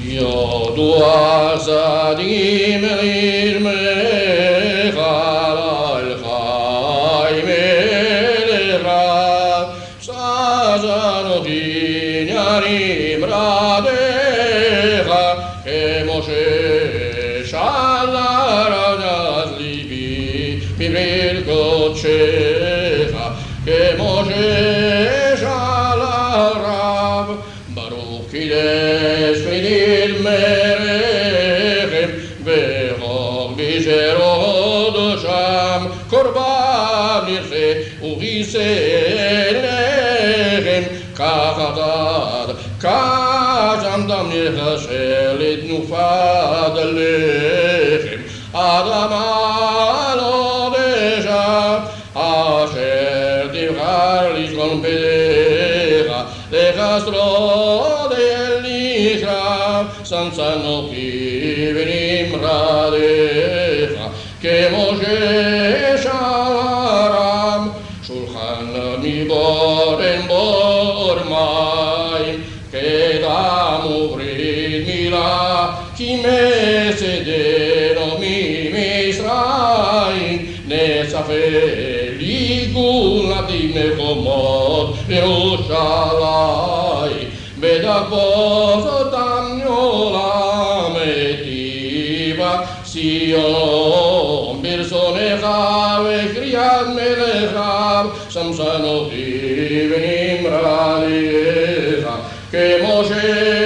יודו הצדיקים לרמך על חי מלך רב שזנו בניינים רדיך כמשה שלה רדז ליבי בברית קודשך כמשה שלה רב ברוך קידש וניר מרחם וחוק בשרו שם קורבן נרחה וכיסא לחם כך עתד כך שם דם נחשל לתנופת הלחם אדמה לא תשב אשר תבחר לשכון פניך לחסרות אל נקרב שמצנוכי ונמרדיך כמשה שרם שולחן מבורן בור מים כדם וברית מילה כי מסדנו ממצרים נצפה לי גאולתי מקומות בירושלים בדקות אותם עולם היטיבה ציון ברצונך וקריאת מלך שמשנותי ונמרדיך כמשה